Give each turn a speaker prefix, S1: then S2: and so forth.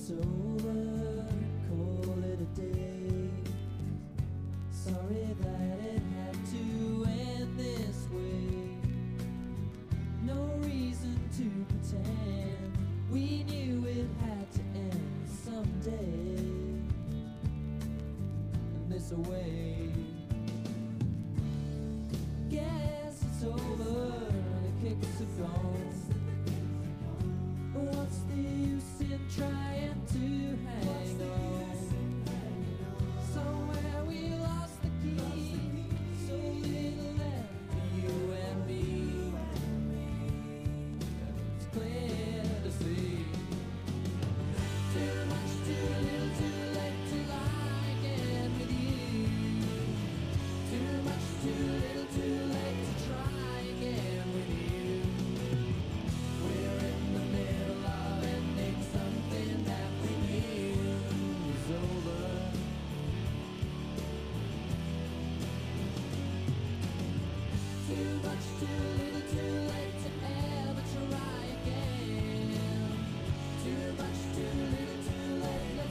S1: it's over, call it a day. Sorry that it had to end this way. No reason to pretend, we knew it had to end someday. And this away, guess it's over, the kicks are gone. What's the use in trying to hang on? Somewhere we lost the key, so little left for you and me. It's clear to see. Too much, too little, too late to lie again with you. Too much, too little, too late to try again with you. We're in the middle of ending something that we knew was over. Too much, too